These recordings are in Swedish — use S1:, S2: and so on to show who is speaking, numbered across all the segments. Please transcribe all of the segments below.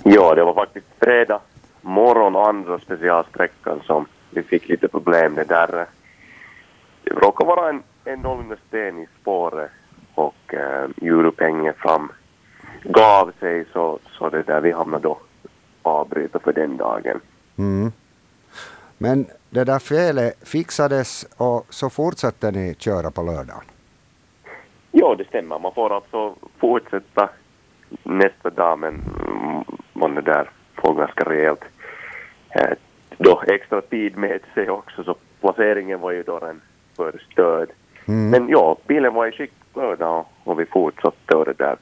S1: Ja, det var faktiskt fredag morgon, andra specialsträckan som vi fick lite problem med där. Det råkade vara en nollande sten i spåret och hjulupphänget fram gav sig så det där vi hamnade då avbryta för den dagen.
S2: Mm. Men det där felet fixades och så fortsatte ni köra på lördagen?
S1: Ja, det stämmer. Man får alltså fortsätta nästa dag, men man är där får ganska rejält då extra tid med sig också, så placeringen var ju då den förstörd. Men ja, bilen var i skick lördag och vi fortsatte och det där.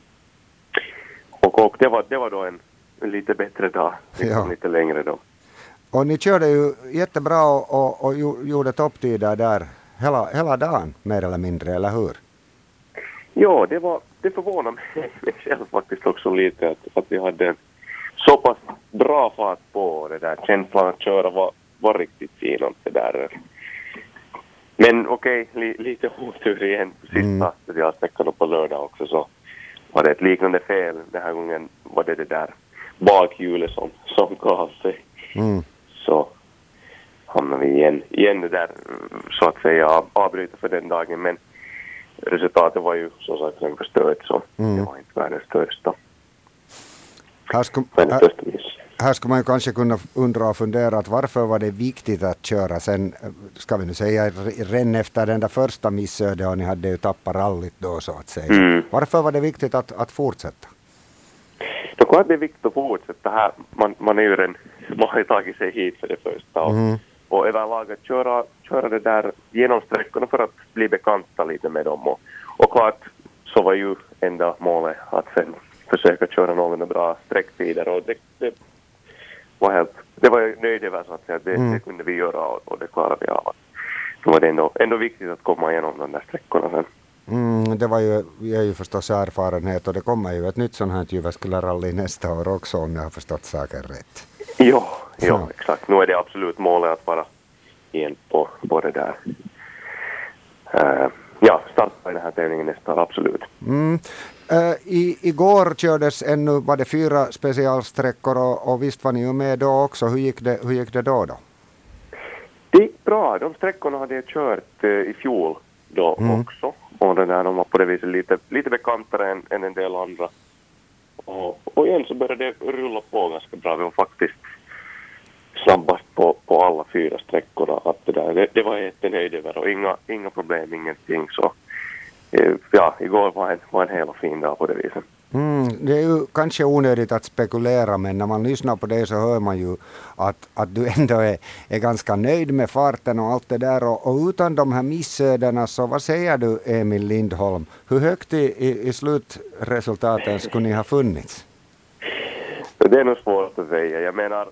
S1: Och det var då en lite bättre dag, lite längre då.
S2: Och ni körde ju jättebra och gjorde topptider där hela dagen, mer eller mindre, eller hur?
S1: Ja, det förvånar mig själv faktiskt också lite att vi hade så pass bra fart på det där. Känslan att köra var riktigt fin och det där. Men okej, lite otur igen på sista specialsträckan på lördag också, så var det ett liknande fel. Den här gången var det där bakhjulet som gav sig. Så hamnade vi igen det där, så att säga, avbryta för den dagen. Men resultatet var ju så sagt en förstört, så det var inte världens största.
S2: Här skulle man ju kanske kunna undra och fundera att varför var det viktigt att köra sen, ska vi nu säga, redan efter den där första missödet, och ni hade ju tappat rallyt då, så att säga. Varför var det viktigt att fortsätta?
S1: Då kan det är viktigt att fortsätta här. Man har ju tagit sig hit för det första. Och överlag att köra det där genom sträckorna för att bli bekanta lite med dem. Och klart så var ju enda målet att sen försöka köra någon bra sträcktider. Och det var jag nöjd över, så att säga. Det kunde vi göra och det klarade vi av. Så var det ändå viktigt att komma igenom de där sträckorna sen.
S2: Det är ju förstås erfarenhet, och det kommer ju ett nytt sånt här Jyväskylä-rally nästa år också, om jag har förstått saken rätt.
S1: Ja, exakt. Nu är det absolut målet att vara igen på det där. Starta i den här tävlingen nästa år, absolut.
S2: Igår kördes var det 4 specialsträckor och visst var ni ju med då också. Hur gick det då?
S1: Det gick bra. De sträckorna hade jag kört i fjol då också. Och det där, de var på det viset lite bekantare än en del andra. Och igen så började det rulla på ganska bra. Vi var faktiskt snabbast på alla 4 sträckorna. Att det var jättenöjd över och inga problem, ingenting. Så igår var en hel och fin dag på det viset.
S2: Det är ju kanske onödigt att spekulera, men när man lyssnar på dig så hör man ju att du ändå är ganska nöjd med farten och allt det där. Och utan de här missödena, så vad säger du, Emil Lindholm? Hur högt i slutresultaten skulle ni ha funnits?
S1: Det är nog svårt att säga. Jag menar,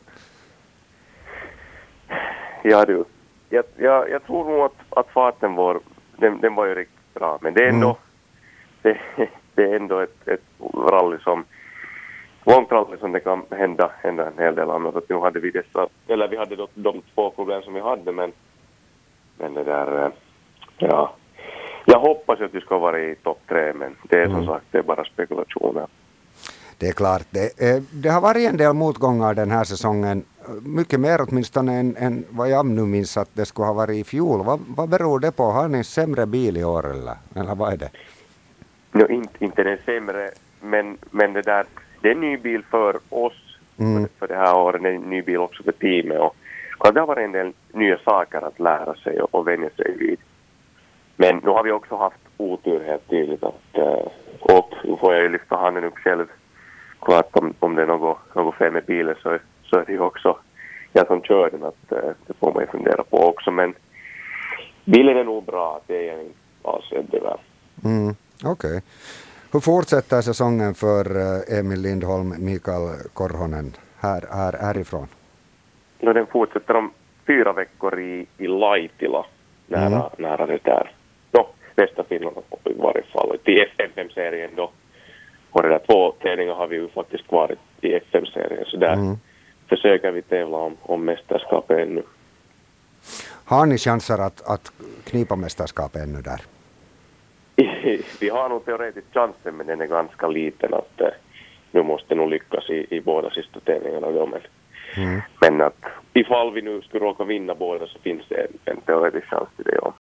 S1: jag tror nog att farten den var ju riktigt bra. Men det är ändå det är ändå ett rally långt rally som det kan hända en hel del annat. Att nu hade vi vi hade de 2 problem som vi hade, men det där, jag hoppas att vi ska vara i topp 3, men det är som sagt, det är bara spekulationer.
S2: Det är klart. Det har varit en del motgångar den här säsongen. Mycket mer åtminstone än vad jag nu minns att det skulle ha varit i fjol. Vad beror det på? Har ni en sämre bil i år eller vad är det?
S1: Inte den sämre, men det där, det är en ny bil för oss för det här året, det är en ny bil också för teamet, och det har varit en del nya saker att lära sig och vänja sig vid. Men nu har vi också haft otur helt tydligt och nu får jag ju lyfta handen upp själv. Klart om det är något fel med bilen så är det ju också jag som kör den, att det får man ju fundera på också, men bilen är nog bra, det är jag inte alls över.
S2: Okej. Hur fortsätter säsongen för Emil Lindholm, Mikael Korhonen härifrån?
S1: Den fortsätter om 4 veckor i Laitila, nära det där. Västra Finland i varje fall. Till FM-serien då. Och det där 2 tävlingar har vi ju faktiskt kvar i FM-serien. Så där försöker vi tävla om mästerskapet ännu.
S2: Har ni chanser att knipa mästerskapet ännu där?
S1: Vi har nog teoretiskt chansen, men den är ganska liten. Att nu måste nog lyckas i båda sista tävlingarna då. Men att ifall vi nu skulle råka vinna båda så finns det en teoretisk chans till det. Ja.